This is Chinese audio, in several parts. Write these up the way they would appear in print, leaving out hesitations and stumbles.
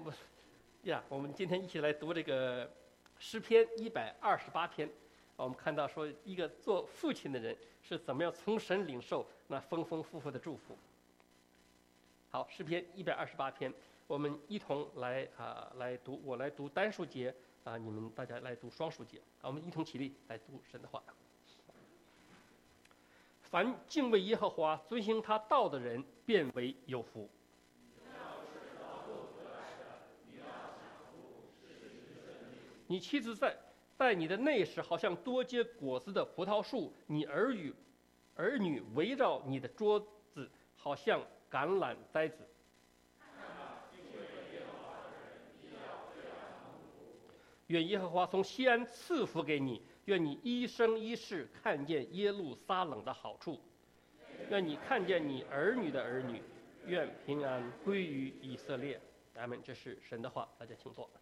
我们今天一起来读这个诗篇128篇。我们看到说，一个做父亲的人是怎么样从神领受那丰丰富富的祝福。好，诗篇128篇，我们一同来读，我来读单数节你们大家来读双数节。我们一同起立来读神的话。凡敬畏耶和华、遵行他道的人，便为有福。你妻子在你的内室，好像多结果子的葡萄树；你儿女围绕你的桌子，好像橄榄栽子。愿耶和华从西安赐福给你，愿你一生一世看见耶路撒冷的好处，愿你看见你儿女的儿女，愿平安归于以色列。阿们。这是神的话，大家请坐。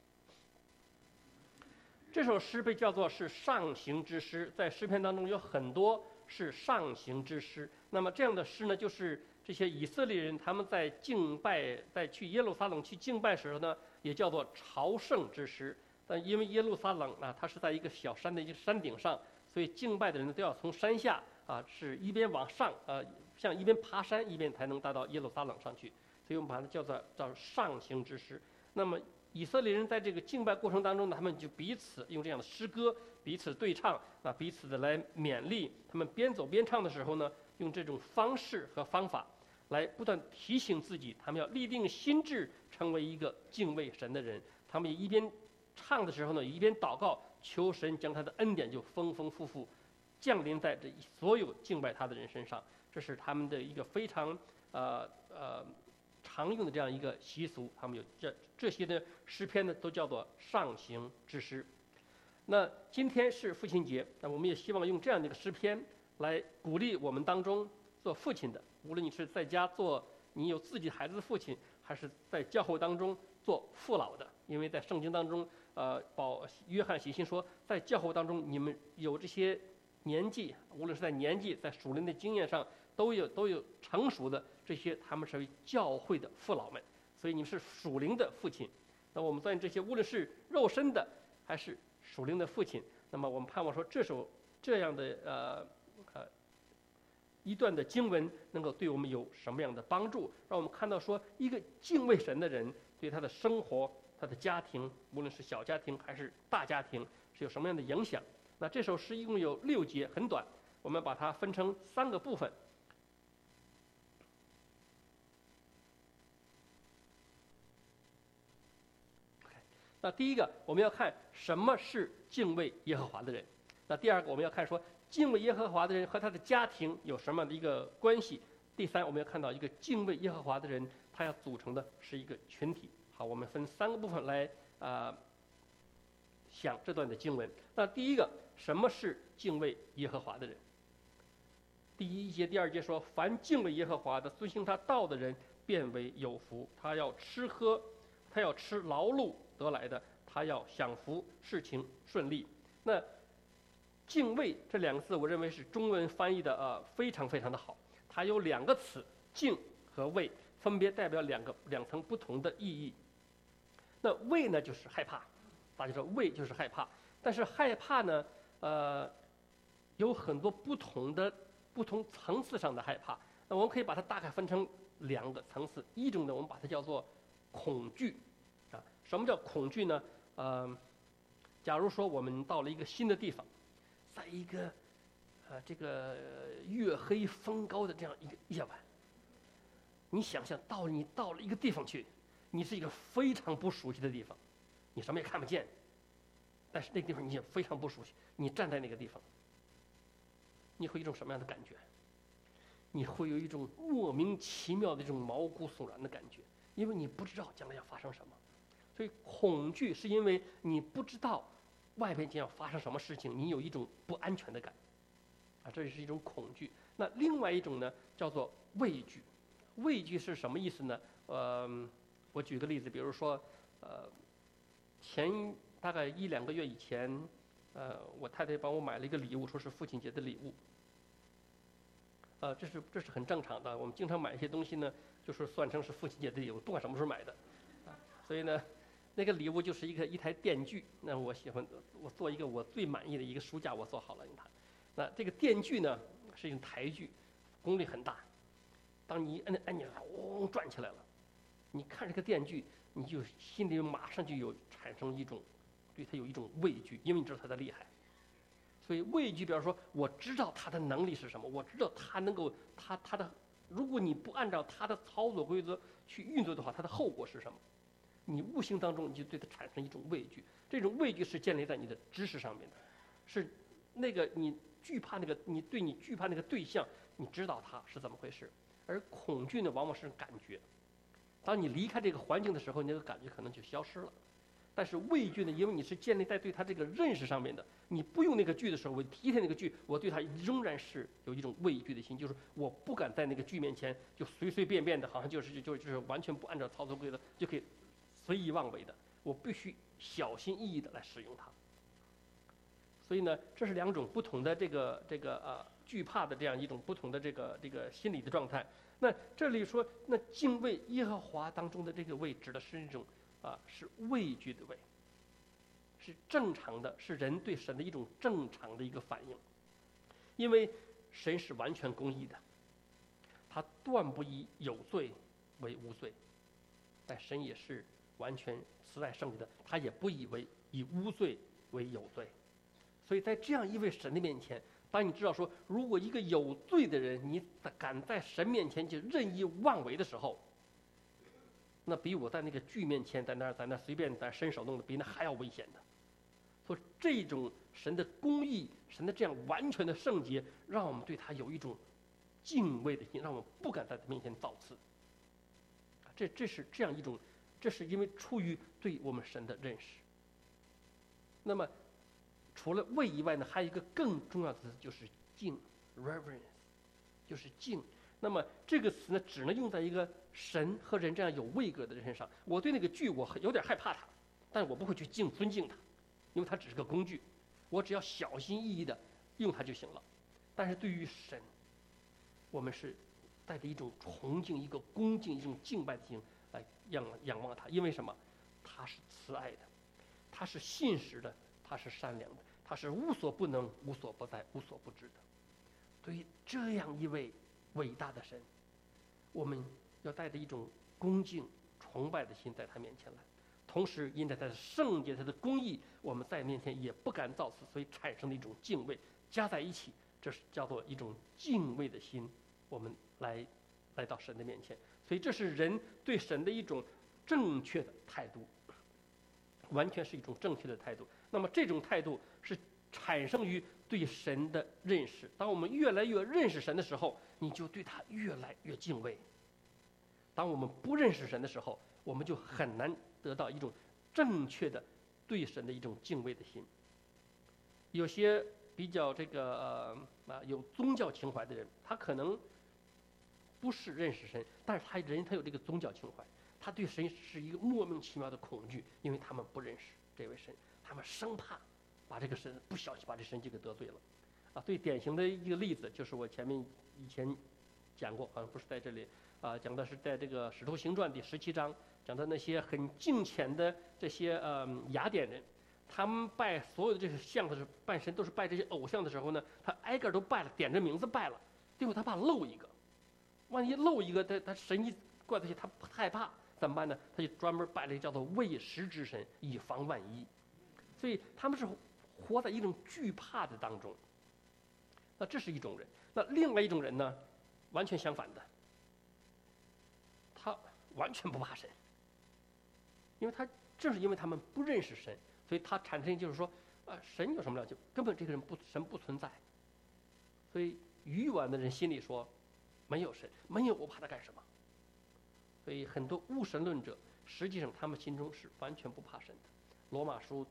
这首诗被叫做是上行之诗，在诗篇当中有很多是上行之诗。那么这样的诗呢，就是这些以色列人他们在敬拜，在去耶路撒冷去敬拜时候呢，也叫做朝圣之诗。但因为耶路撒冷它是在一个小山的一个山顶上，所以敬拜的人都要从山下是一边往上像一边爬山一边才能达到耶路撒冷上去，所以我们把它叫上行之诗。那么以色列人在这个敬拜过程当中呢，他们就彼此用这样的诗歌彼此对唱，彼此的来勉励。他们边走边唱的时候呢，用这种方式和方法来不断提醒自己，他们要立定心志，成为一个敬畏神的人。他们也一边唱的时候呢，一边祷告，求神将他的恩典就丰丰富富降临在这所有敬拜他的人身上。这是他们的一个非常常用的这样一个习俗。他们有这些的诗篇呢，都叫做上行之诗。那今天是父亲节，那我们也希望用这样的一个诗篇来鼓励我们当中做父亲的，无论你是在家你有自己孩子的父亲，还是在教会当中做父老的。因为在圣经当中约翰写信说，在教会当中你们有这些年纪，无论是在年纪在属灵的经验上都有成熟的这些，他们是教会的父老们，所以你们是属灵的父亲。那我们在这些无论是肉身的还是属灵的父亲，那么我们盼望说这样的一段的经文能够对我们有什么样的帮助，让我们看到说一个敬畏神的人对他的生活他的家庭，无论是小家庭还是大家庭，是有什么样的影响。那这首诗一共有6节，很短，我们把它分成3个部分。那第一个，我们要看什么是敬畏耶和华的人。那第二个，我们要看说敬畏耶和华的人和他的家庭有什么样的一个关系。第三，我们要看到一个敬畏耶和华的人，他要组成的是一个群体。好，我们分3个部分来想这段的经文。那第一个，什么是敬畏耶和华的人？第1节、第2节说，凡敬畏耶和华的、遵行他道的人，便为有福。他要吃劳碌得来的，他要享福，事情顺利。那敬畏这2个字，我认为是中文翻译的非常非常的好。它有2个词，敬和畏，分别代表两层不同的意义。那畏呢，就是害怕，大家说畏就是害怕，但是害怕呢，有很多不同层次上的害怕。那我们可以把它大概分成2个层次。一种呢，我们把它叫做恐惧什么叫恐惧呢？假如说我们到了一个新的地方，在一个这个月黑风高的这样一个夜晚，你想象你到了一个地方去，你是一个非常不熟悉的地方，你什么也看不见，但是那个地方你也非常不熟悉。你站在那个地方，你会有一种什么样的感觉？你会有一种莫名其妙的这种毛骨悚然的感觉，因为你不知道将来要发生什么。所以恐惧是因为你不知道外边将要发生什么事情，你有一种不安全的感这是一种恐惧。那另外一种呢，叫做畏惧。畏惧是什么意思呢？我举个例子，比如说前大概1-2个月以前，我太太帮我买了一个礼物，说是父亲节的礼物。这是很正常的，我们经常买一些东西呢，就是算成是父亲节的礼物，不管什么时候买的，所以呢， 那个礼物就是一台电锯。那我喜欢，我做一个我最满意的一个书架，我做好了用它。那这个电锯呢是一种台锯，功率很大。当你摁按钮，嗡转起来了，你看这个电锯，你就心里马上就产生一种对它有一种畏惧，因为你知道它的厉害。所以畏惧，比方说，我知道它的能力是什么，我知道它能够它的，如果你不按照它的操作规则去运作的话，它的后果是什么？你无形当中你就对它产生一种畏惧，这种畏惧是建立在你的知识上面的，是那个你惧怕那个你惧怕那个对象，你知道它是怎么回事，而恐惧呢，往往是感觉。当你离开这个环境的时候，你那个感觉可能就消失了。但是畏惧呢，因为你是建立在对它这个认识上面的，你不用那个剧的时候，我提起那个剧，我对它仍然是有一种畏惧的心，就是我不敢在那个剧面前就随随便便的，好像就是完全不按照操作规则就可以随意妄为的，我必须小心翼翼的来使用它。所以呢，这是两种不同的这个惧怕的这样一种不同的这个心理的状态。那这里说，那敬畏耶和华当中的这个畏，指的是一种是畏惧的畏，是正常的，是人对神的一种正常的一个反应。因为神是完全公义的，他断不以有罪为无罪，但神也是完全慈爱圣洁的，他也不以无罪为有罪。所以在这样一位神的面前，当你知道说，如果一个有罪的人，你敢在神面前就任意妄为的时候，那比我在那个剧面前在那随便在伸手弄的，比那还要危险的。所以这种神的公义，神的这样完全的圣洁，让我们对他有一种敬畏的心，让我们不敢在他面前造次。这是这样一种，这是因为出于对我们神的认识。那么除了畏以外呢，还有一个更重要的词就是敬 ，reverence， 就是敬。那么这个词呢，只能用在一个神和人这样有位格的人身上。我对那个剧我有点害怕他，但是我不会去尊敬他，因为他只是个工具，我只要小心翼翼的用它就行了。但是对于神，我们是带着一种崇敬、一个恭敬、一种敬拜的心来仰望他。因为什么？他是慈爱的，他是信实的，他是善良的，他是无所不能、无所不在、无所不知的。对于这样一位伟大的神，我们要带着一种恭敬、崇拜的心在他面前来。同时，因着他的圣洁、他的公义，我们在面前也不敢造次，所以产生的一种敬畏，加在一起，这是叫做一种敬畏的心。我们来到神的面前，所以这是人对神的一种正确的态度，完全是一种正确的态度。那么这种态度是产生于对神的认识。当我们越来越认识神的时候，你就对他越来越敬畏。当我们不认识神的时候，我们就很难得到一种正确的对神的一种敬畏的心。有些比较有宗教情怀的人，他可能不是认识神，但是他有这个宗教情怀，他对神是一个莫名其妙的恐惧，因为他们不认识这位神，他们生怕把这个神不小心把这神就给得罪了。最典型的一个例子就是我以前讲过，好像不是在这里讲的是在这个《使徒行传》第17章，讲的那些很敬虔的这些雅典人，他们拜所有的这些像的是拜神，都是拜这些偶像的时候呢，他挨个都拜了，点着名字拜了，结果他怕漏一个，万一漏一个，他神一怪他去，他害怕怎么办呢？他就专门拜了一个叫做未识之神，以防万一。所以他们是活在一种惧怕的当中。那这是一种人。那另外一种人呢，完全相反的，他完全不怕神，因为正是因为他们不认识神，所以他产生就是说，神有什么了？就根本这个人神不存在。所以愚顽的人心里说，没有神，没有我怕他干什么？所以很多无神论者，实际上他们心中是完全不怕神的。罗马书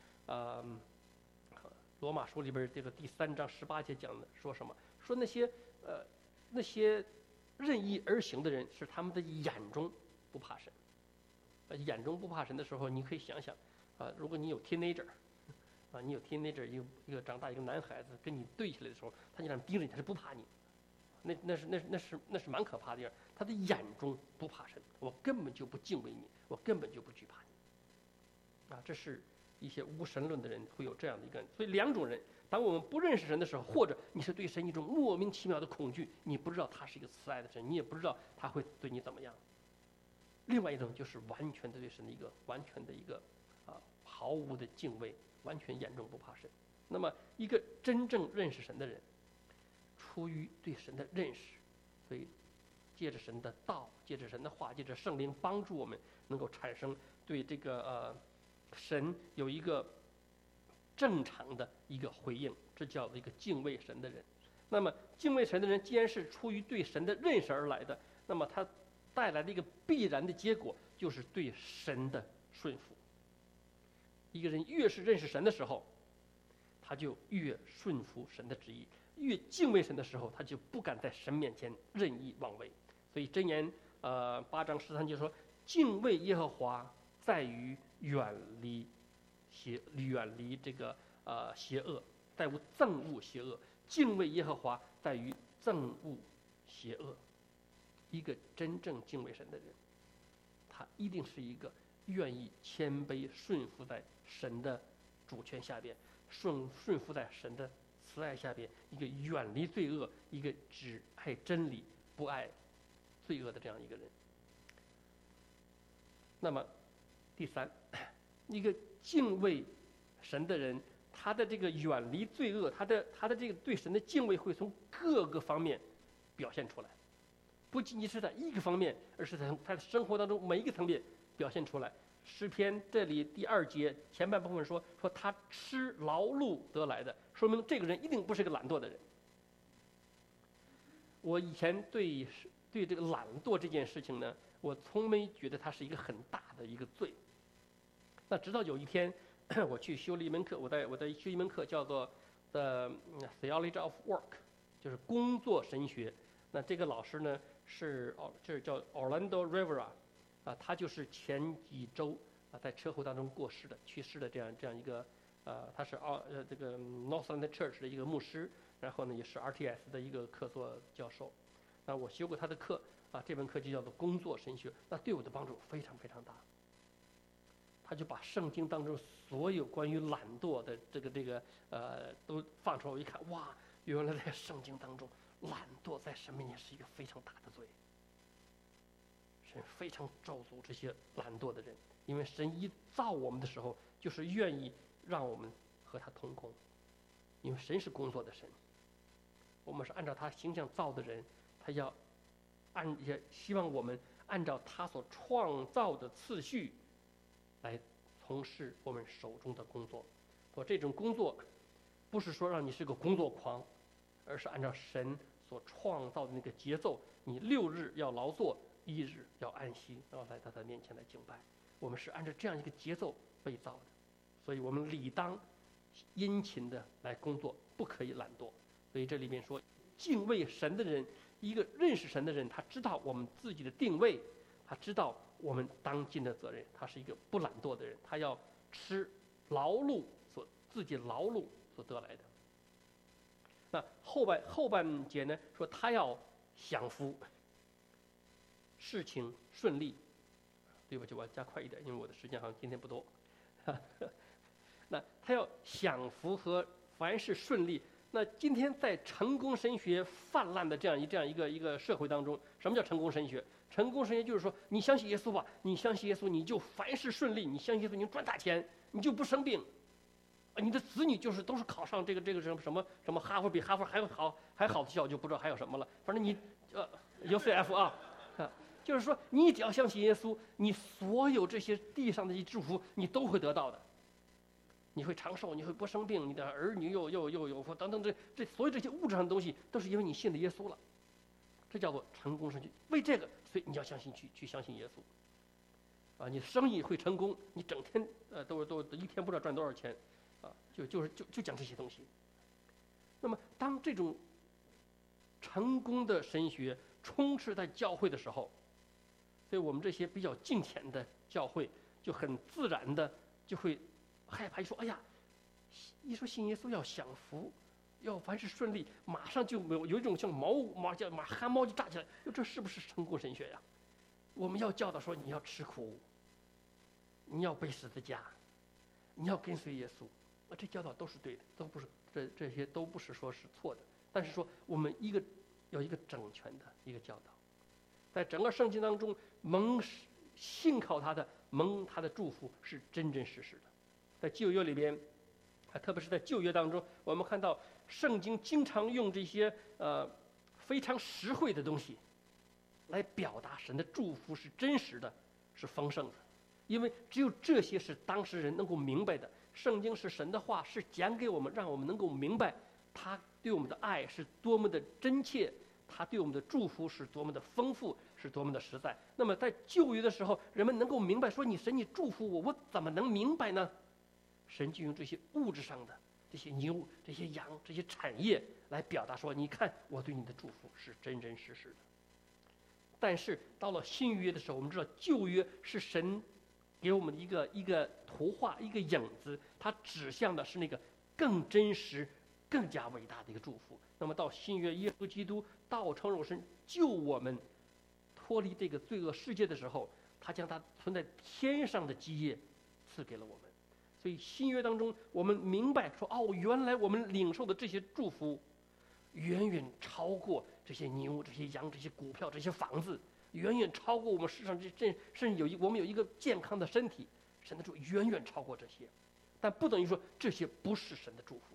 罗马书里边这个第3章18节讲的说什么？说那些任意而行的人是他们的眼中不怕神。眼中不怕神的时候，你可以想想如果你有 teenager 你有 teenager 一个长大一个男孩子跟你对起来的时候，他就这样盯着你，他是不怕你。那是蛮可怕的样。他的眼中不怕神，我根本就不敬畏你，我根本就不惧怕你。 这是一些无神论的人会有这样的一个。所以两种人，当我们不认识神的时候，或者你是对神一种莫名其妙的恐惧，你不知道他是一个慈爱的神，你也不知道他会对你怎么样。另外一种就是完全的对神的一个完全的一个毫无的敬畏，完全眼中不怕神。那么一个真正认识神的人，出于对神的认识，所以借着神的道，借着神的话，借着圣灵帮助我们，能够产生对这个神有一个正常的一个回应，这叫做一个敬畏神的人。那么敬畏神的人，既然是出于对神的认识而来的，那么他带来的一个必然的结果，就是对神的顺服。一个人越是认识神的时候，他就越顺服神的旨意；越敬畏神的时候，他就不敢在神面前任意妄为。所以箴言8章13节说：“敬畏耶和华在于远离这个邪恶，在乎憎恶邪恶。敬畏耶和华在于憎恶邪恶。”一个真正敬畏神的人，他一定是一个愿意谦卑顺服在神的主权下边，顺服在神的慈爱下边，一个远离罪恶，一个只爱真理不爱罪恶的这样一个人。那么第三，一个敬畏神的人，他的这个远离罪恶，他的这个对神的敬畏会从各个方面表现出来，不仅仅是在一个方面，而是在他的生活当中每一个层面表现出来。诗篇这里第2节前半部分说他吃劳碌得来的，说明这个人一定不是个懒惰的人。我以前对这个懒惰这件事情呢，我从没觉得它是一个很大的一个罪。那直到有一天，我去修了一门课，我在修一门课叫做 The Theology of Work， 就是工作神学。那这个老师呢就是叫 Orlando Rivera， 他就是前几周在车祸当中去世的这样一个他是这个 Northland Church 的一个牧师，然后呢也是 RTS 的一个客座教授。那我修过他的课这门课就叫做工作神学，那对我的帮助非常非常大。他就把圣经当中所有关于懒惰的这个都放出来，我一看，哇，原来在圣经当中，懒惰在神面前是一个非常大的罪。神非常咒诅这些懒惰的人，因为神一造我们的时候，就是愿意让我们和他同工，因为神是工作的神，我们是按照他形象造的人，他也希望我们按照他所创造的次序来从事我们手中的工作。这种工作不是说让你是个工作狂，而是按照神所创造的那个节奏，你6日要劳作，1日要安息，然后来到他面前来敬拜。我们是按照这样一个节奏被造的，所以我们理当殷勤的来工作，不可以懒惰。所以这里面说，敬畏神的人，一个认识神的人，他知道我们自己的定位，他知道我们当尽的责任，他是一个不懒惰的人，他要吃自己劳碌所得来的。那后半节呢，说他要享福，事情顺利。对不起，我要加快一点，因为我的时间好像今天不多。那他要享福和凡事顺利。那今天在成功神学泛滥的这样一个社会当中，什么叫成功神学？成功神学就是说，你相信耶稣吧，你相信耶稣，你就凡事顺利；你相信耶稣，你赚大钱，你就不生病。你的子女都是考上这个什么哈佛，比哈佛还好的学校，就不知道还有什么了。反正你UCF 就是说你只要相信耶稣，你所有这些地上的一祝福你都会得到的。你会长寿，你会不生病，你的儿女又有福等等，这所有这些物质上的东西都是因为你信了耶稣了。这叫做成功神学。为这个，所以你要相信去相信耶稣。你的生意会成功，你整天都一天不知道赚多少钱。就讲这些东西。那么当这种成功的神学充斥在教会的时候，所以我们这些比较敬虔的教会就很自然的就会害怕，一说哎呀，一说信耶稣要享福，要凡事顺利，马上就有一种像汗毛就炸起来，这是不是成功神学呀？我们要教导说你要吃苦，你要背十字架， 你要跟随耶稣，这教导都是对的，都不是这些都不是说是错的。但是说我们有一个整全的一个教导，在整个圣经当中，信靠他的蒙他的祝福是真真实实的。在旧约里边，特别是在旧约当中，我们看到圣经经常用这些非常实惠的东西来表达神的祝福是真实的，是丰盛的。因为只有这些是当事人能够明白的。圣经是神的话，是讲给我们，让我们能够明白他对我们的爱是多么的真切，他对我们的祝福是多么的丰富，是多么的实在。那么在旧约的时候，人们能够明白说，神你祝福我，我怎么能明白呢？神就用这些物质上的这些牛、这些羊、这些产业来表达说，你看我对你的祝福是真真实实的。但是到了新约的时候，我们知道旧约是神给我们一个图画，一个影子，它指向的是那个更真实、更加伟大的一个祝福。那么到新约，耶稣基督道成肉身救我们脱离这个罪恶世界的时候，他将他存在天上的基业赐给了我们。所以新约当中，我们明白说，原来我们领受的这些祝福，远远超过这些牛、这些羊、这些股票、这些房子，远远超过我们世上甚至我们有一个健康的身体，神的祝福远远超过这些，但不等于说这些不是神的祝福，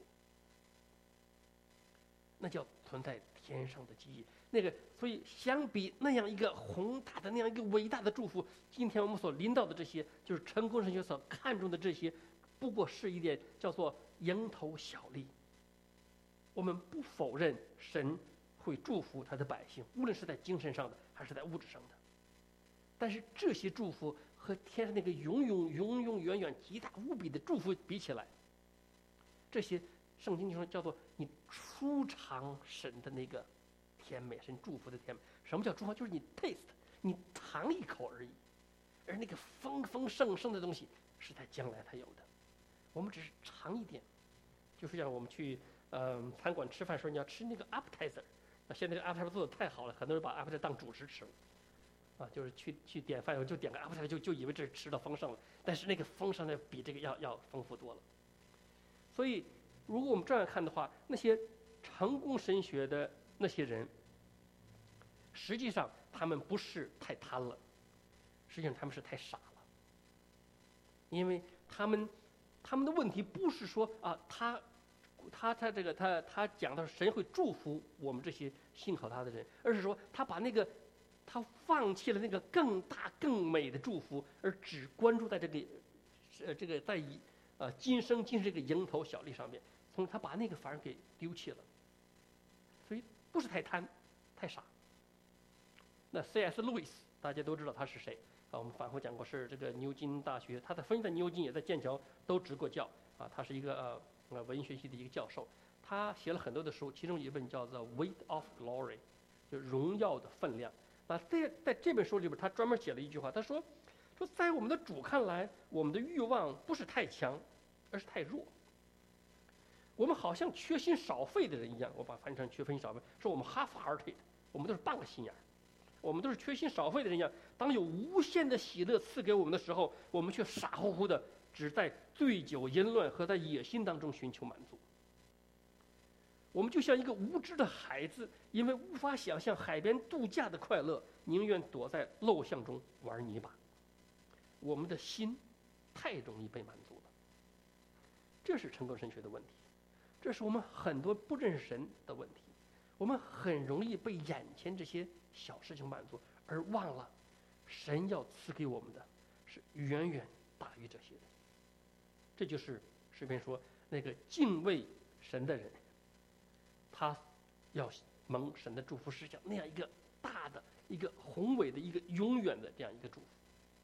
那叫存在天上的基业。所以相比那样一个宏大的、那样一个伟大的祝福，今天我们所领导的这些，就是成功神学所看重的这些，不过是一点叫做蝇头小利。我们不否认神会祝福他的百姓，无论是在精神上的还是在物质上的。但是这些祝福和天上那个永永远远极大无比的祝福比起来，这些圣经就说叫做你初尝神的那个甜美，神祝福的甜美。什么叫初尝？就是你 taste， 你尝一口而已。而那个丰丰盛盛的东西是在将来才有的，我们只是尝一点。就是像我们去餐馆吃饭的时候，你要吃那个 appetizer， 那现在这个 appetizer 做的太好了，很多人把 appetizer 当主食吃了，就是去点饭以后就点个 appetizer， 就以为这是吃到丰盛了，但是那个丰盛的比这个要丰富多了。所以如果我们这样看的话，那些成功神学的那些人，实际上他们不是太贪了，实际上他们是太傻了。因为他们的问题不是说他讲的神会祝福我们这些信靠他的人，而是说他放弃了那个更大更美的祝福，而只关注在这个在今生今世这个蝇头小利上面，他把那个反而给丢弃了。所以不是太贪，太傻。那 C.S. 路易斯大家都知道他是谁我们反复讲过，是这个牛津大学，他分在牛津也在剑桥都执过教他是一个文学系的一个教授。他写了很多的书，其中一本叫做《Weight of Glory》，就是荣耀的分量。在这本书里边，他专门写了一句话，他说在我们的主看来，我们的欲望不是太强，而是太弱。我们好像缺心少肺的人一样，我把它翻译成缺心少肺，说我们 half-hearted， 我们都是半个心眼儿，我们都是缺心少肺的人一样。当有无限的喜乐赐给我们的时候，我们却傻乎乎的只在醉酒淫乱和在野心当中寻求满足。我们就像一个无知的孩子，因为无法想象海边度假的快乐，宁愿躲在陋巷中玩泥巴。我们的心太容易被满足了，这是成功神学的问题，这是我们很多不认识神的问题。我们很容易被眼前这些小事情满足，而忘了神要赐给我们的是远远大于这些的。这就是诗篇说那个敬畏神的人，他要蒙神的祝福，是像那样一个大的、一个宏伟的、一个永远的这样一个祝福。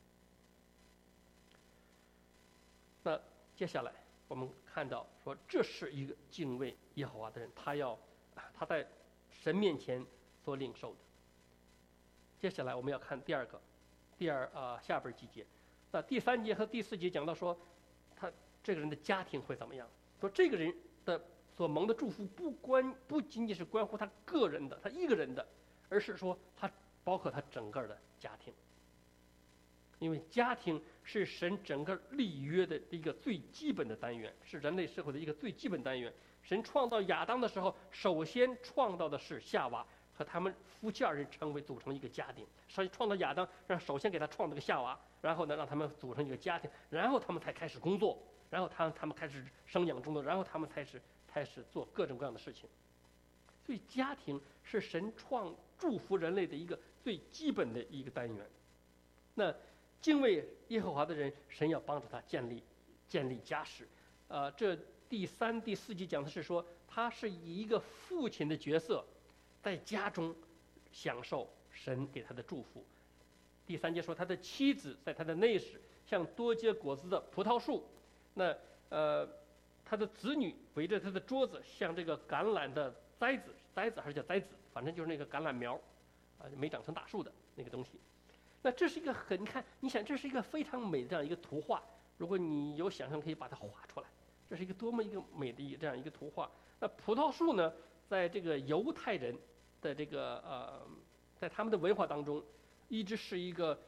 那接下来我们看到说，这是一个敬畏耶和华的人，他在神面前所领受的。接下来我们要看下边几节。那第3节和第4节讲到说，他这个人的家庭会怎么样？说这个人的所蒙的祝福不仅仅是关乎他个人的，他一个人的，而是说他包括他整个的家庭。 因为家庭是神整个立约的一个最基本的单元，是人类社会的一个最基本单元。神创造亚当的时候，首先创造的是夏娃和他们夫妻二人组成一个家庭。所以创造亚当，首先给他创造个夏娃，然后呢让他们组成一个家庭，然后他们才开始工作，然后他们开始生养众多，然后他们开始做各种各样的事情。所以家庭是神祝福人类的一个最基本的一个单元。那敬畏耶和华的人，神要帮助他建立家室。这第3、第4节讲的是说，他是以一个父亲的角色，在家中享受神给他的祝福。第3节说，他的妻子在他的内室像多结果子的葡萄树，那他的子女围着他的桌子，像这个橄榄的栽子还是叫栽子，反正就是那个橄榄苗，没长成大树的那个东西。那这是一个你想这是一个非常美的这样一个图画，如果你有想象，可以把它画出来。这是一个多么一个美的这样一个图画。那葡萄树呢，在这个犹太人的这个在他们的文化当中，一直是一个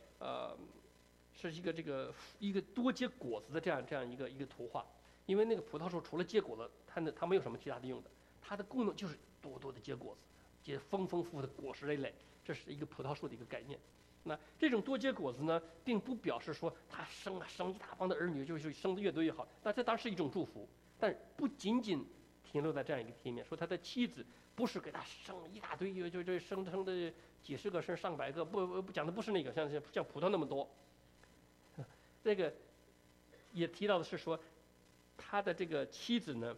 一个多结果子的这样一个图画。因为那个葡萄树除了结果子，它没有什么其他的用的，它的功能就是多的结果子，结丰富的果实累累。这是一个葡萄树的一个概念。那这种多结果子呢，并不表示说他生一大帮的儿女，就是生的越多越好。那这当然是一种祝福，但不仅仅停留在这样一个贴面，说他的妻子不是给他生一大堆，就生的几十个，甚至上百个，不讲的不是那个像葡萄那么多。这个也提到的是说，他的这个妻子呢，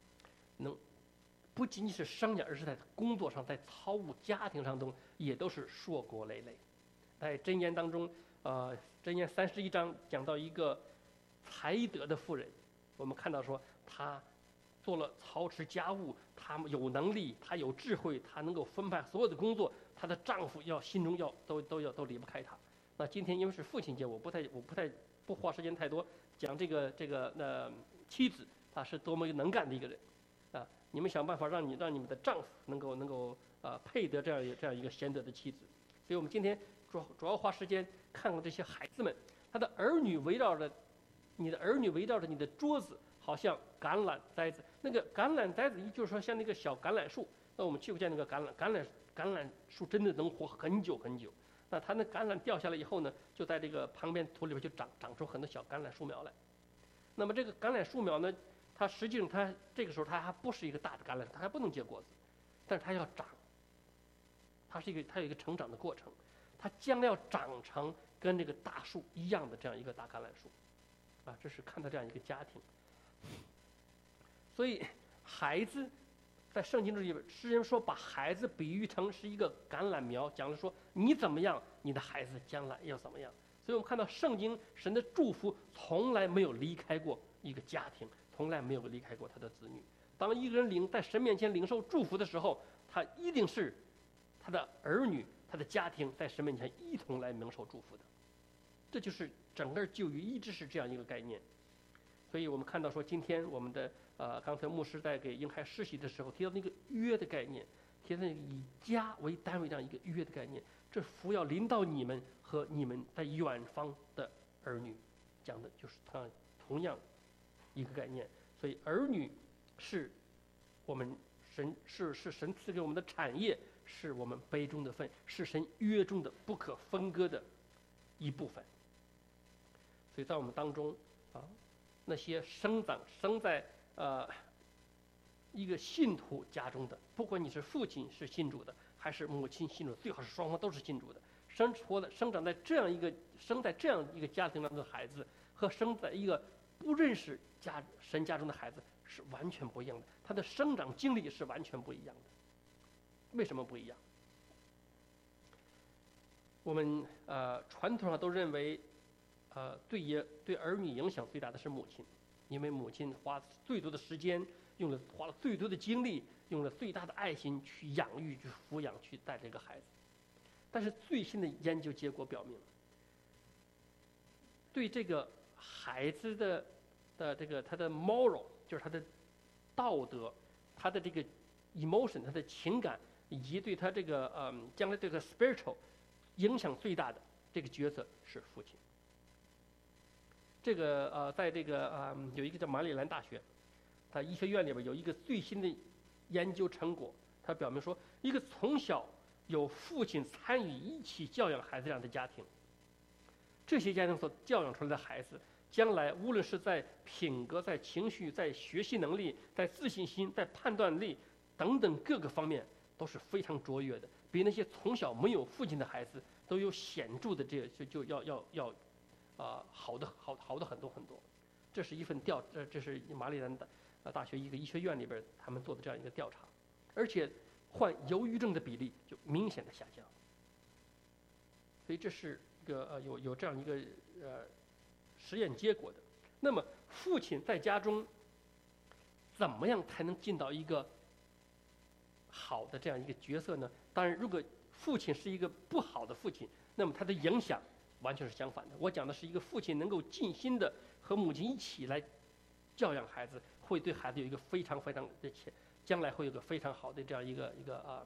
不仅仅是生养，而是在工作上，在操务家庭上中也都是硕果累累。在箴言当中，箴言31章讲到一个才德的妇人，我们看到说她做了操持家务，她有能力，她有智慧，她能够分派所有的工作，她的丈夫心中都离不开她。那今天因为是父亲节，我不花时间太多讲这个妻子她是多么能干的一个人啊！你们想办法让你们的丈夫能够配得这样一个贤德的妻子。所以我们今天主要花时间看看这些孩子们，他的儿女围绕着你的桌子，好像橄榄栽子。那个橄榄栽子，就是说像那个小橄榄树。那我们去过见那个橄榄树，真的能活很久很久。那它那橄榄掉下来以后呢，就在这个旁边土里边就长出很多小橄榄树苗来。那么这个橄榄树苗呢，它实际上这个时候它还不是一个大的橄榄树，它还不能结果子，但是它要长。它有一个成长的过程，它将要长成跟这个大树一样的这样一个大橄榄树，这是看到这样一个家庭。所以孩子在圣经里边，诗人说把孩子比喻成是一个橄榄苗，讲的说你怎么样，你的孩子将来要怎么样。所以我们看到圣经神的祝福从来没有离开过一个家庭，从来没有离开过他的子女。当一个人在神面前领受祝福的时候，他一定是他的儿女、他的家庭在神面前一同来蒙受祝福的。这就是整个旧约一直是这样一个概念。所以我们看到说，今天我们的刚才牧师在给婴孩施洗的时候提到那个约的概念，提到那个以家为单位这样一个约的概念。这福要临到你们和你们在远方的儿女，讲的就是同样一个概念。所以儿女是我们神赐给我们的产业，是我们杯中的份，是神约中的不可分割的一部分。所以在我们当中那些生在一个信徒家中的，不管你是父亲是信主的，还是母亲信主的，最好是双方都是信主的。生长在这样一个家庭当中的孩子，和生在一个不认识神家中的孩子是完全不一样的，他的生长经历是完全不一样的。为什么不一样？我们传统上都认为，对儿女影响最大的是母亲，因为母亲花最多的时间，花了最多的精力，用了最大的爱心去养育、去抚养、去带这个孩子。但是最新的研究结果表明，对这个孩子的他的 moral， 就是他的道德，他的这个 emotion， 他的情感，以及对他这个将来这个 spiritual 影响最大的这个角色是父亲。 这个在这个有一个叫马里兰大学，它医学院里边有一个最新的研究成果，它表明说，一个从小有父亲参与一起教养孩子这样的家庭，这些家庭所教养出来的孩子，将来无论是在品格、在情绪、在学习能力、在自信心、在判断力等等各个方面都是非常卓越的，比那些从小没有父亲的孩子都有显著的就要好的很多很多。这是一份这是马里兰大学一个医学院里边他们做的这样一个调查，而且患忧郁症的比例就明显的下降。所以这是一个有这样一个实验结果的。那么父亲在家中怎么样才能尽到一个好的这样一个角色呢？当然，如果父亲是一个不好的父亲，那么他的影响完全是相反的。我讲的是一个父亲能够尽心的和母亲一起来教养孩子，会对孩子有一个非常的将来会有个非常好的这样一个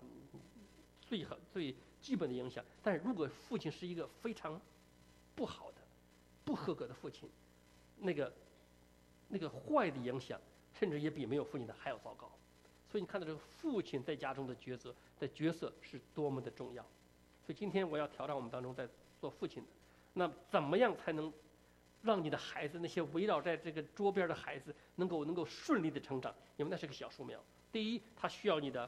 最基本的影响。但是如果父亲是一个非常不好的、不合格的父亲，那个坏的影响，甚至也比没有父亲的还要糟糕。所以你看到这个父亲在家中的角色是多么的重要。所以今天我要挑战我们当中在做父亲的，那怎么样才能让你的孩子，那些围绕在这个桌边的孩子，能够顺利的成长？因为那是个小树苗。第一，他需要你的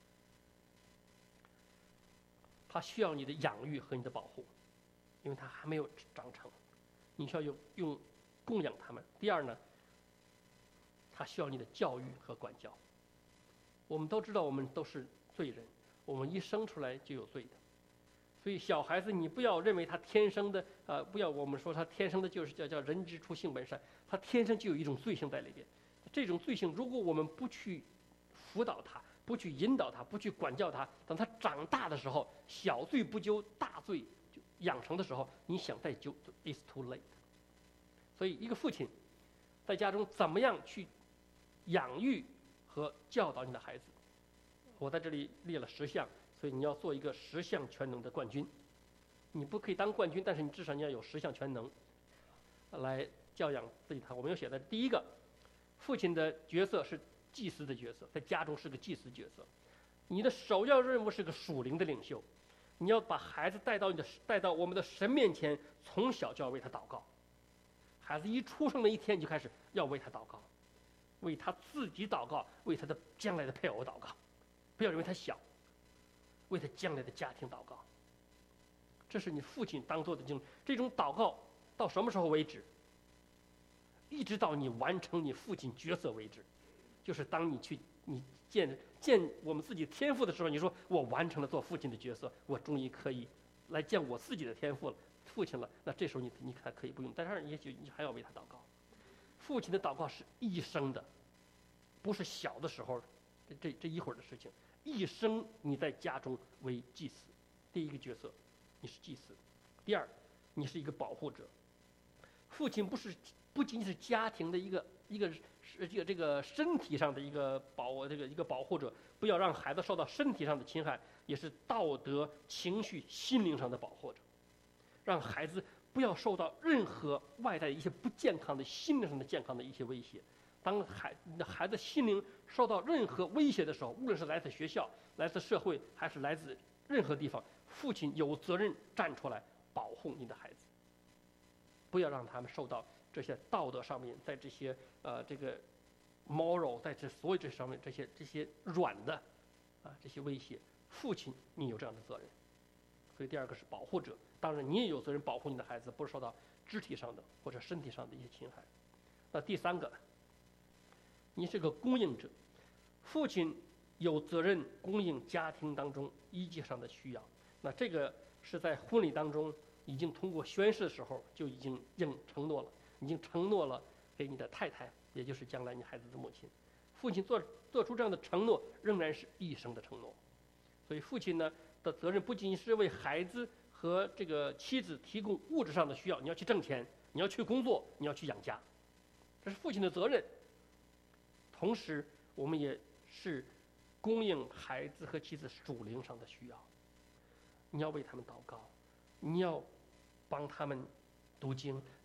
养育和你的保护，因为他还没有长成，你需要用供养他们。第二呢，他需要你的教育和管教。我们都知道，我们都是罪人，我们一生出来就有罪的。所以小孩子，你不要认为他天生的不要我们说他天生的就是叫人之初性本善，他天生就有一种罪性在里边。这种罪性，如果我们不去辅导他，不去引导他，不去管教他，等他长大的时候，小罪不究，大罪就养成的时候，你想再究 ，is too late。所以，一个父亲在家中怎么样去养育和教导你的孩子？我在这里列了10项，所以你要做一个10项全能的冠军。你不可以当冠军，但是你至少你要有10项全能，来教养自己的。我们有写的第一个，父亲的角色是祭司的角色，在家中是个祭司角色。你的首要任务是个属灵的领袖，你要把孩子带到我们的神面前，从小就要为他祷告。孩子一出生的一天，你就开始要为他祷告，为他自己祷告，为他的将来的配偶祷告。不要认为他小，为他将来的家庭祷告。这是你父亲当做的这种祷告，到什么时候为止？一直到你完成你父亲角色为止。就是当你见我们自己天赋的时候，你说我完成了做父亲的角色，我终于可以来见我自己的天赋了，父亲了。那这时候你还可以不用，但是也许你还要为他祷告。父亲的祷告是一生的，不是小的时候这一会儿的事情。一生你在家中为祭司，第一个角色，你是祭司。第二，你是一个保护者。父亲不仅仅是家庭的一个身体上的一个保护者，不要让孩子受到身体上的侵害，也是道德、情绪、心灵上的保护者，让孩子不要受到任何外在一些不健康的心灵上的健康的一些威胁。当你的孩子心灵受到任何威胁的时候，无论是来自学校、来自社会，还是来自任何地方，父亲有责任站出来保护你的孩子，不要让他们受到这些道德上面，在这些这个 moral， 在所有这上面这些软的这些威胁。父亲，你有这样的责任。所以第二个是保护者，当然你也有责任保护你的孩子，不是受到肢体上的或者身体上的一些侵害。那第三个，你是个供应者，父亲有责任供应家庭当中一级上的需要。那这个是在婚礼当中已经通过宣誓的时候就已经承诺了，已经承诺了给你的太太，也就是将来你孩子的母亲。父亲做出这样的承诺，仍然是一生的承诺。所以父亲呢的责任不仅仅是为孩子和这个妻子提供物质上的需要，你要去挣钱，你要去工作，你要去养家，这是父亲的责任。同时，我们也是供应孩子和妻子属灵上的需要。你要为他们祷告，你要帮他们读经，你要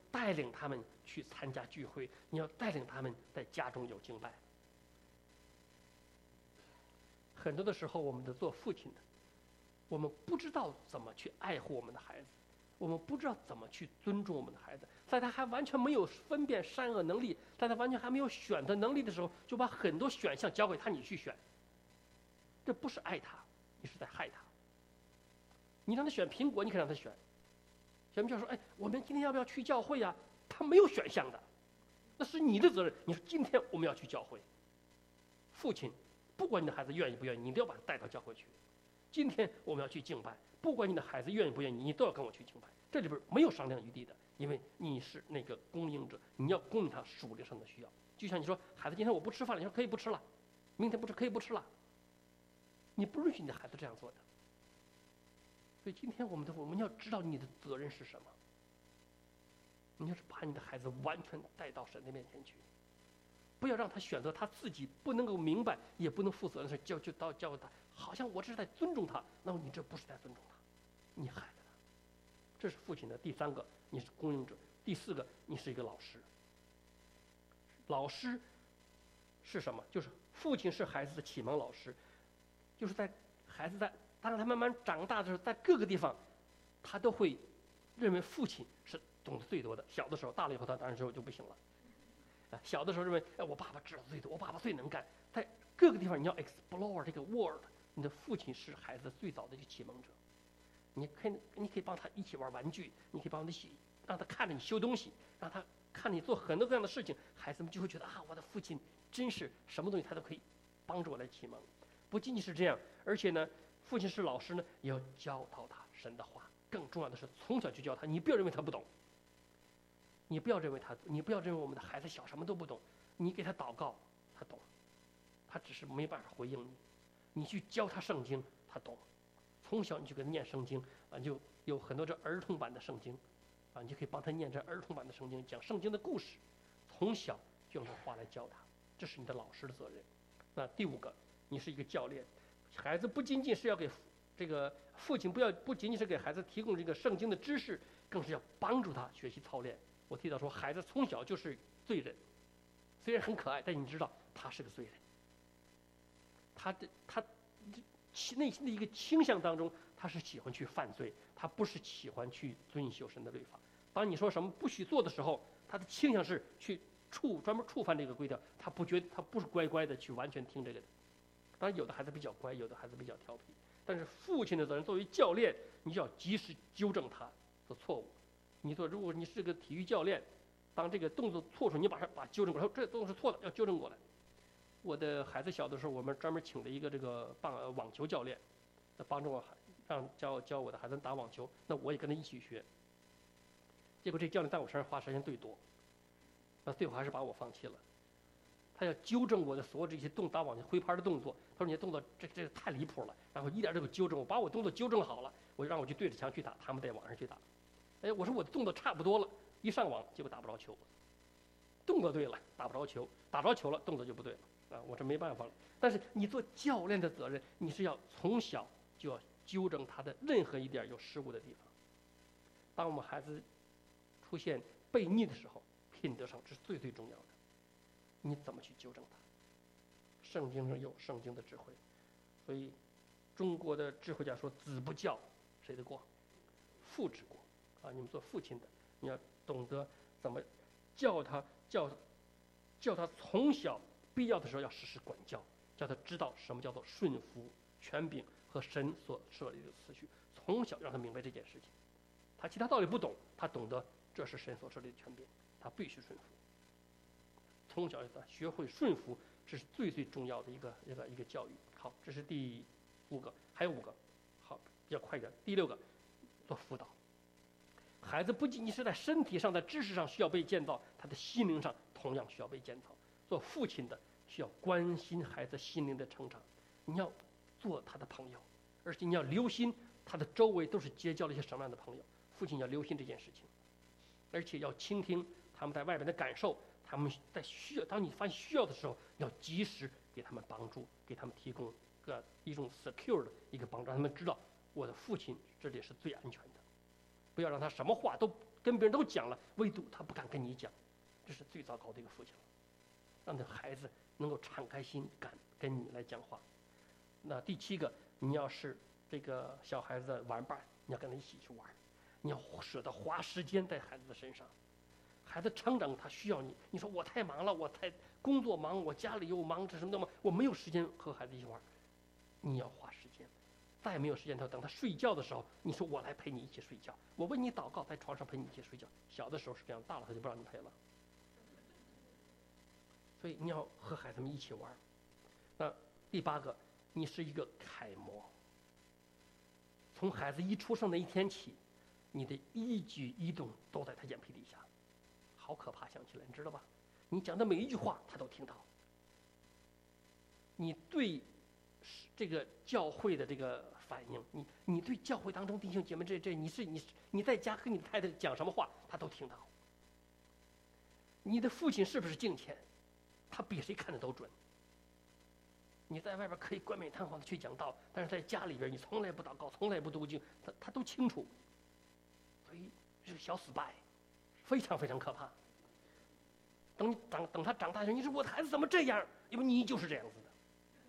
带领他们去参加聚会，你要带领他们在家中有敬拜。很多的时候，我们的做父亲的，我们不知道怎么去爱护我们的孩子，我们不知道怎么去尊重我们的孩子，在他还完全没有分辨善恶能力，在他完全还没有选择能力的时候，就把很多选项交给他，你去选。这不是爱他，你是在害他。你让他选苹果，你可以让他选。小明就说：“哎，我们今天要不要去教会呀？”他没有选项的，那是你的责任。你说今天我们要去教会，父亲，不管你的孩子愿意不愿意，你都要把他带到教会去。今天我们要去敬拜，不管你的孩子愿意不愿意，你都要跟我去敬拜。这里边没有商量余地的，因为你是那个供应者，你要供应他属灵上的需要。就像你说，孩子今天我不吃饭了，你说可以不吃了，明天不吃可以不吃了，你不允许你的孩子这样做的。所以今天我们要知道你的责任是什么。你要是把你的孩子完全带到神的面前去，不要让他选择他自己不能够明白也不能负责任的事，教他，好像我这是在尊重他，那么你这不是在尊重他，你害了他。这是父亲的第三个，你是供应者；第四个，你是一个老师。老师是什么？就是父亲是孩子的启蒙老师，就是在孩子当他慢慢长大的时候，在各个地方，他都会认为父亲是懂得最多的。小的时候，大了以后，他当然就不行了。小的时候认为，我爸爸知道最多，我爸爸最能干。在各个地方，你要 explore 这个 world， 你的父亲是孩子最早的一个启蒙者。你可以帮他一起玩玩具，你可以帮他一起让他看着你修东西，让他看你做很多各样的事情，孩子们就会觉得我的父亲真是什么东西他都可以帮助我来启蒙。不仅仅是这样，而且呢，父亲是老师呢，也要教导他神的话。更重要的是，从小就教他，你不要认为他不懂。你不要认为我们的孩子小什么都不懂，你给他祷告，他懂，他只是没办法回应你。你去教他圣经，他懂。从小你就给他念圣经就有很多这儿童版的圣经你就可以帮他念这儿童版的圣经，讲圣经的故事，从小就用话来教他，这是你的老师的责任。那第五个，你是一个教练，孩子不仅仅是要给这个父亲不仅仅是给孩子提供这个圣经的知识，更是要帮助他学习操练。我提到说，孩子从小就是罪人，虽然很可爱，但你知道他是个罪人。他内心的一个倾向当中，他是喜欢去犯罪，他不是喜欢去遵守神的律法。当你说什么不许做的时候，他的倾向是去专门触犯这个规条，他不是乖乖的去完全听这个的。当然，有的孩子比较乖，有的孩子比较调皮。但是父亲的责任，作为教练，你就要及时纠正他的错误。如果你是个体育教练，当这个动作错处，你把纠正过来，这动作是错的，要纠正过来。我的孩子小的时候，我们专门请了一个这个网球教练，帮助我教我的孩子打网球。那我也跟他一起学。结果这教练在我身上花时间最多，那最后还是把我放弃了。他要纠正我的所有这些打网球挥拍的动作，他说你的动作这太离谱了，然后一点都不纠正我，把我动作纠正好了，让我去对着墙去打，他们在网上去打。我说我的动作差不多了，一上网结果打不着球，动作对了打不着球，打着球了动作就不对了我这没办法了。但是你做教练的责任，你是要从小就要纠正他的任何一点有失误的地方。当我们孩子出现悖逆的时候，品德上这是最重要的，你怎么去纠正他？圣经上有圣经的智慧，所以中国的智慧家说，子不教谁的过？父之过你们做父亲的，你要懂得怎么教他从小必要的时候要实施管教，叫他知道什么叫做顺服权柄和神所设立的次序，从小让他明白这件事情。他其他道理不懂，他懂得这是神所设立的权柄，他必须顺服。从小他学会顺服，这是最重要的一个教育。好，这是第5个，还有5个，好，比较快一点。第6个，做辅导。孩子不仅仅是在身体上、在知识上需要被建造，他的心灵上同样需要被建造。做父亲的需要关心孩子心灵的成长，你要做他的朋友，而且你要留心他的周围都是结交了一些什么样的朋友。父亲要留心这件事情，而且要倾听他们在外边的感受。他们在当你发现需要的时候，要及时给他们帮助，给他们提供一种 secure 的一个帮助，让他们知道我的父亲这里是最安全的。不要让他什么话都跟别人都讲了，唯独他不敢跟你讲，这是最糟糕的一个父亲了。让这孩子能够敞开心，敢跟你来讲话。那第7个，你要是这个小孩子的玩伴，你要跟他一起去玩，你要舍得花时间在孩子的身上。孩子成长他需要你，你说我太忙了，我太工作忙，我家里又忙，这什么的忙，我没有时间和孩子一起玩。你要花时间，再没有时间，等他睡觉的时候，你说我来陪你一起睡觉，我为你祷告，在床上陪你一起睡觉。小的时候是这样，大了他就不让你陪了。所以你要和孩子们一起玩。那第8个，你是一个楷模。从孩子一出生那一天起，你的一举一动都在他眼皮底下，好可怕，想起来你知道吧？你讲的每一句话他都听到。你对这个教会的这个反应，你对教会当中弟兄姐妹你在家和你的太太讲什么话，他都听到。你的父亲是不是敬虔，他比谁看的都准。你在外边可以冠冕堂皇的去讲道，但是在家里边你从来不祷告，从来不读经，他都清楚。所以是小死败，非常非常可怕。等他长大时，你说我的孩子怎么这样？因为你就是这样子的。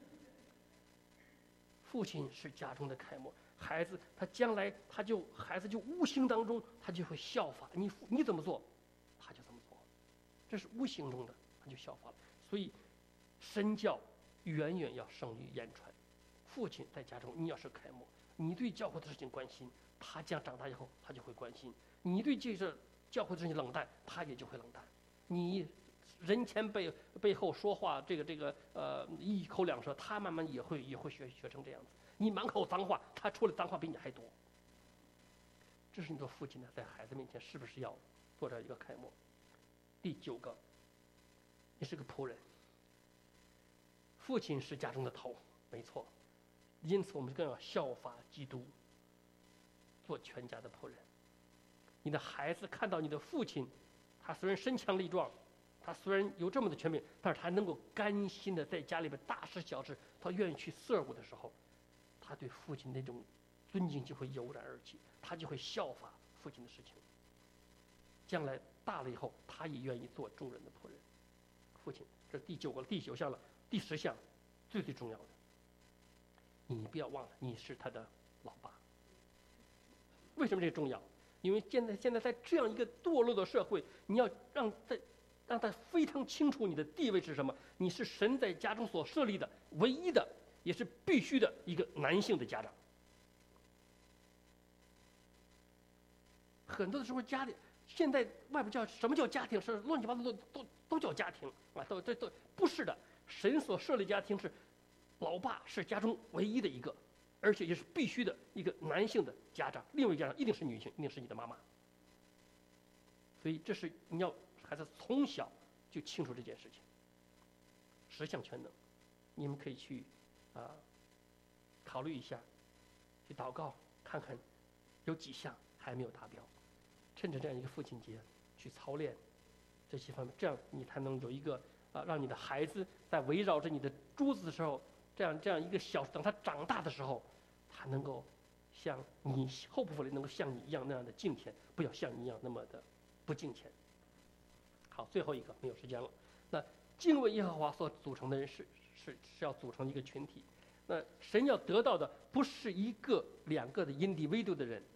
父亲是家中的楷模，孩子他将来孩子就无形当中他就会效法你怎么做，他就这么做，这是无形中的，他就效法了。所以身教远远要胜于言传。父亲在家中，你要是楷模，你对教会的事情关心，他将长大以后他就会关心；你对这个教会的事情冷淡，他也就会冷淡。你人前背后说话，一口两舌，他慢慢也会学成这样子。你满口脏话，他出来脏话比你还多。这是你做父亲的在孩子面前是不是要做这样一个楷模？第9个，你是个仆人。父亲是家中的头，没错，因此我们更要效法基督，做全家的仆人。你的孩子看到你的父亲，他虽然身强力壮，他虽然有这么的权柄，但是他能够甘心的在家里边大事小事，他愿意去serve的时候，他对父亲那种尊敬就会油然而起，他就会效法父亲的事情。将来大了以后，他也愿意做众人的仆人。父亲，这是第9项了。第10项，最重要的，你不要忘了，你是他的老爸。为什么这个重要？因为现在在这样一个堕落的社会，你要让他非常清楚你的地位是什么。你是神在家中所设立的唯一的，也是必须的一个男性的家长。很多的时候家里现在外边叫什么叫家庭，是乱七八糟都叫家庭啊，都不是的。神所设立家庭是老爸是家中唯一的一个，而且也是必须的一个男性的家长，另外一个家长一定是女性，一定是你的妈妈。所以这是你要孩子从小就清楚这件事情。10项全能，你们可以去考虑一下，去祷告看看有几项还没有达标，趁着这样一个父亲节去操练这些方面，这样你才能有一个让你的孩子在围绕着你的珠子的时候，这样一个等他长大的时候，他能够像你后部分里能够像你一样那样的敬虔，不要像你一样那么的不敬虔。好，最后一个没有时间了。那敬畏耶和华所组成的人是要组成一个群体。那神要得到的不是1个2个的individual的人。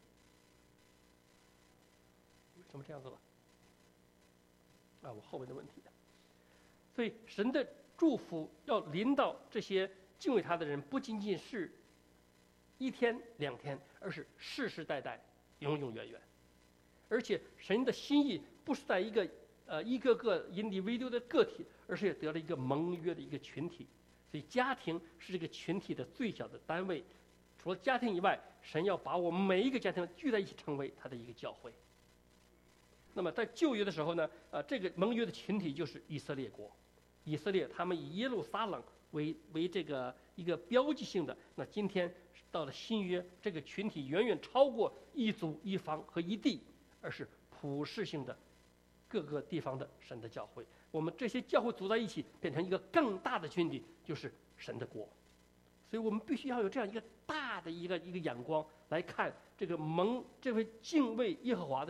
为什么这样子了？我后面的问题。所以神的祝福要临到这些敬畏他的人，不仅仅是1天2天，而是世世代代永永远远。而且神的心意不是在一个个个 individual 的个体，而是得了一个盟约的一个群体。所以家庭是这个群体的最小的单位。除了家庭以外，神要把我们每一个家庭聚在一起，成为他的一个教会。那么在旧约的时候呢，这个盟约的群体就是以色列国。以色列他们以耶路撒冷为这个一个标记性的。那今天到了新约，这个群体远远超过一族一方和一地，而是普世性的各个地方的神的教会。我们这些教会组在一起，变成一个更大的群体，就是神的国。所以我们必须要有这样一个大的一个眼光来看这位敬畏耶和华的人，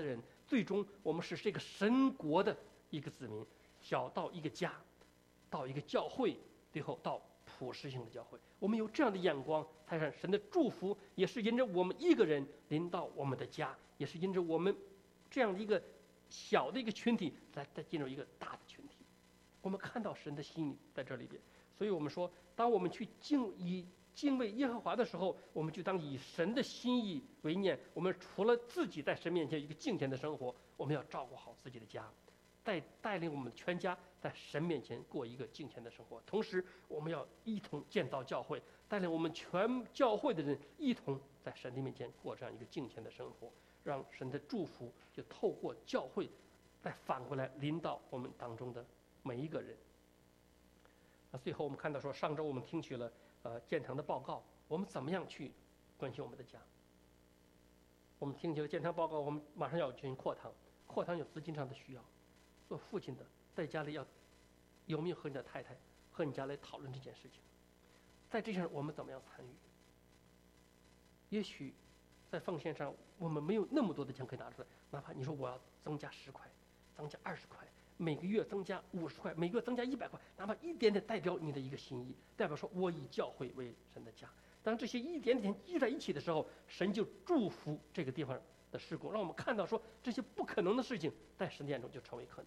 最终我们是这个神国的一个子民，小到一个家，到一个教会，最后到普世性的教会。我们有这样的眼光，才看神的祝福也是因着我们一个人临到我们的家，也是因着我们这样的一个小的一个群体，再进入一个大的群体。我们看到神的心意在这里边，所以我们说，当我们去敬畏耶和华的时候，我们就当以神的心意为念。我们除了自己在神面前一个敬虔的生活，我们要照顾好自己的家，带领我们全家在神面前过一个敬虔的生活。同时，我们要一同建造教会，带领我们全教会的人一同在神的面前过这样一个敬虔的生活，让神的祝福就透过教会，再返回来临到我们当中的每一个人。那最后我们看到说，上周我们听取了建堂的报告，我们怎么样去关心我们的家？我们听取了建堂报告，我们马上要进行扩堂，扩堂有资金上的需要。做父亲的在家里有没有和你的太太和你家来讨论这件事情？在这上我们怎么样参与？也许在奉献上我们没有那么多的钱可以拿出来，哪怕你说我要增加10块，增加20块，每个月增加50块，每个月增加100块，哪怕一点点，代表你的一个心意，代表说我以教会为神的家。当这些一点点积在一起的时候，神就祝福这个地方的事工，让我们看到说这些不可能的事情在神的眼中就成为可能。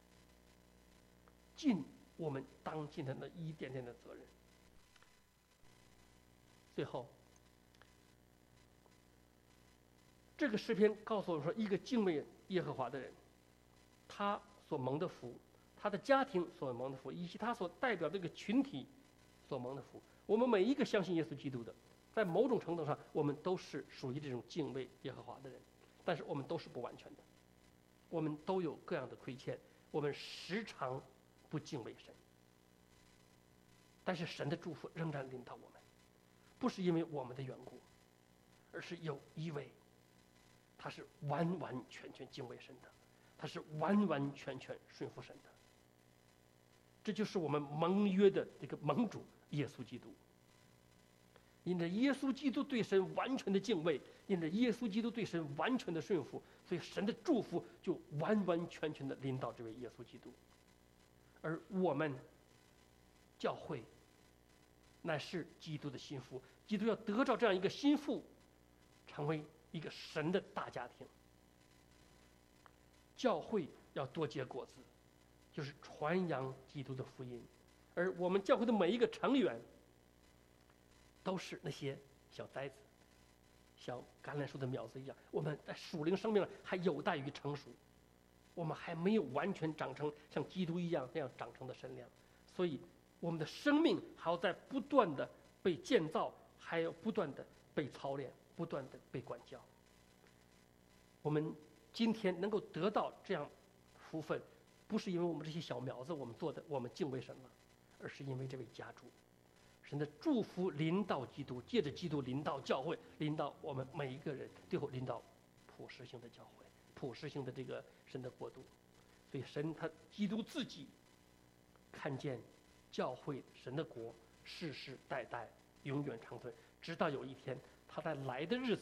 尽我们当尽的那一点点的责任。最后，这个诗篇告诉我们说，一个敬畏耶和华的人，他所蒙的福，他的家庭所蒙的福，以及他所代表这个群体所蒙的福。我们每一个相信耶稣基督的，在某种程度上，我们都是属于这种敬畏耶和华的人，但是我们都是不完全的，我们都有各样的亏欠，我们时常不敬畏神，但是神的祝福仍然临到我们，不是因为我们的缘故，而是有一位，他是完完全全敬畏神的，他是完完全全顺服神的。这就是我们盟约的这个盟主耶稣基督。因着耶稣基督对神完全的敬畏，因着耶稣基督对神完全的顺服，所以神的祝福就完完全全的临到这位耶稣基督。而我们教会乃是基督的心腹，基督要得着这样一个心腹，成为一个神的大家庭。教会要多结果子，就是传扬基督的福音。而我们教会的每一个成员都是那些小栽子，像橄榄树的苗子一样，我们在属灵生命上还有待于成熟，我们还没有完全长成像基督一样那样长成的身量，所以我们的生命还要在不断的被建造，还要不断的被操练，不断的被管教。我们今天能够得到这样福分，不是因为我们这些小苗子我们做的，我们敬畏神了，而是因为这位家主。神的祝福临到基督，借着基督临到教会，临到我们每一个人，最后临到普世性的教会，普世性的这个神的国度。所以神他基督自己看见教会神的国世世代代永远长存，直到有一天他在来的日子，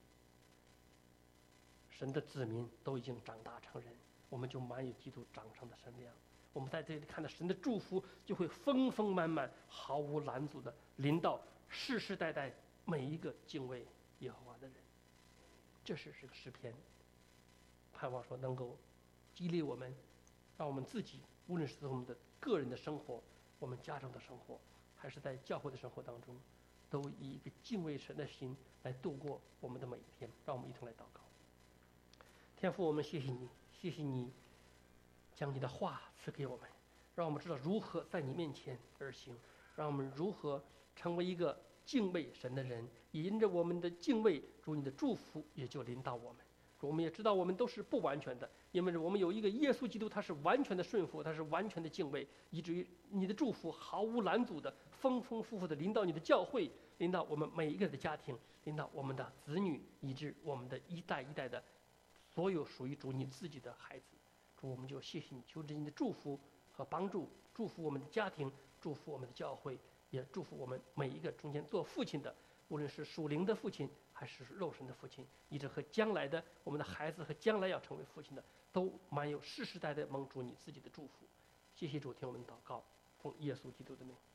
神的子民都已经长大成人，我们就满有基督长成的身量。我们在这里看到神的祝福就会丰丰满满，毫无拦阻的临到世世代代每一个敬畏耶和华的人。这是这个诗篇，盼望说能够激励我们，让我们自己无论是在我们的个人的生活，我们家中的生活，还是在教会的生活当中，都以一个敬畏神的心来度过我们的每一天。让我们一同来祷告。天父，我们谢谢你，谢谢你将你的话赐给我们，让我们知道如何在你面前而行，让我们如何成为一个敬畏神的人。也因着我们的敬畏，主你的祝福也就临到我们。我们也知道我们都是不完全的，因为我们有一个耶稣基督，他是完全的顺服，他是完全的敬畏，以至于你的祝福毫无拦阻的丰丰富富的临到你的教会，临到我们每一个人的家庭，临到我们的子女，以致我们的一代一代的所有属于主你自己的孩子。主，我们就谢谢你，求着你的祝福和帮助，祝福我们的家庭，祝福我们的教会，也祝福我们每一个中间做父亲的，无论是属灵的父亲还是肉身的父亲，以致和将来的我们的孩子和将来要成为父亲的，都满有世世代代蒙主你自己的祝福。谢谢主，听我们祷告，奉耶稣基督的名。